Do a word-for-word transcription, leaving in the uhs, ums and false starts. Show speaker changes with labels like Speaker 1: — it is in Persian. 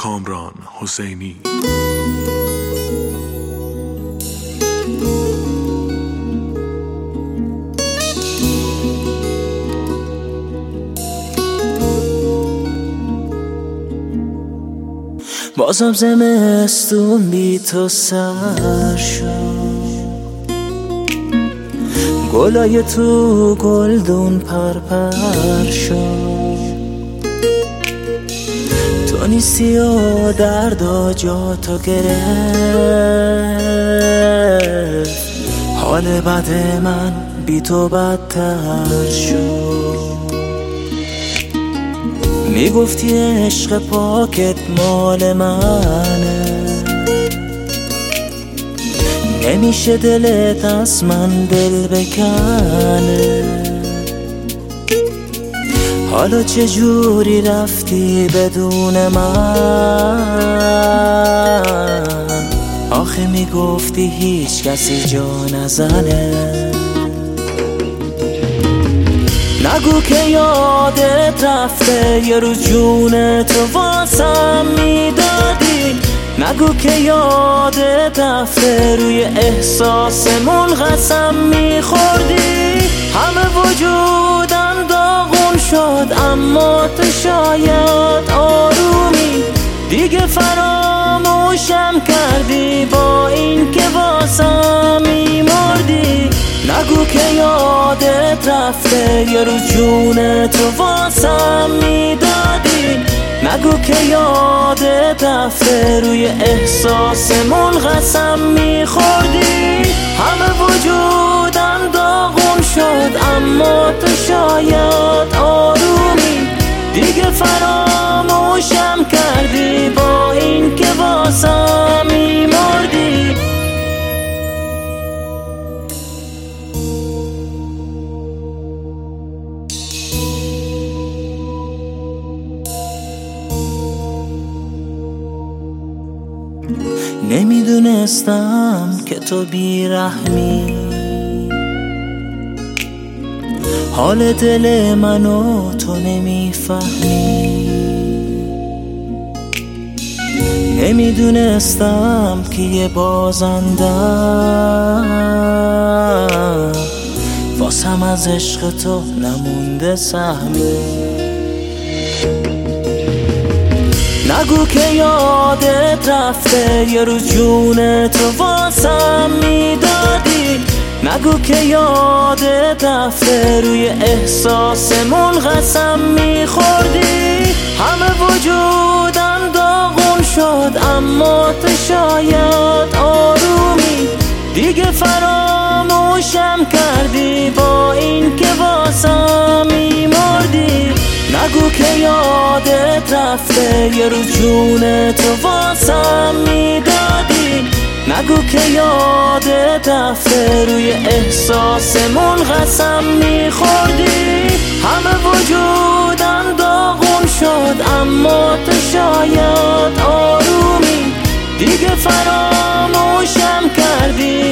Speaker 1: کامران حسینی.
Speaker 2: بازم زمستون بی تو سر شد، گلای تو گلدون پرپر شد. تو نیستی و دردا جا تو گرفت، حال بد من بی تو بدتر شد. میگفتی عشق پاکت مال منه، نمیشه دلت از من دل بکنه. حالا چجوری رفتی بدون من؟ آخه میگفتی هیچ کسی جا نزنه. نگو که یادت رفته یه روز جون تو واسم میدادی. نگو که یادت رفته روی احساسمون قسم میخوردی. همه وجودم داغون شد اما تو شاید آرومی دیگه فراموشم کردی با این که واسم میمردی. نگو که یادت رفته یه روز جون تو واسم میدادی. نگو که یادت رفته روی احساسمون قسم میخوردی. همه وجودم داغون شد اما تو شاید آرومی دیگه فراموشم کردی با این که واسم میمردی. نمیدونستم که تو بیرحمی، حال دل منو تو نمیفهمی. نمیدونستم که یه بازندم، واسم از عشق تو نمونده سهمی. نگو که یادت رفته یه روز جون تو واسم میدادی. نگو که یادت رفته روی احساسمون قسم میخوردی. همه وجودم داغون شد اما تو شاید آرومی دیگه فراموشم کردی با این که واسم میمردی. نگو که یادت رفته یه روز جون تو واسم میدادی. نگو که یادت رفته روی احساسمون قسم میخوردی. همه وجودم داغون شد اما تو شاید آرومی دیگه فراموشم کردی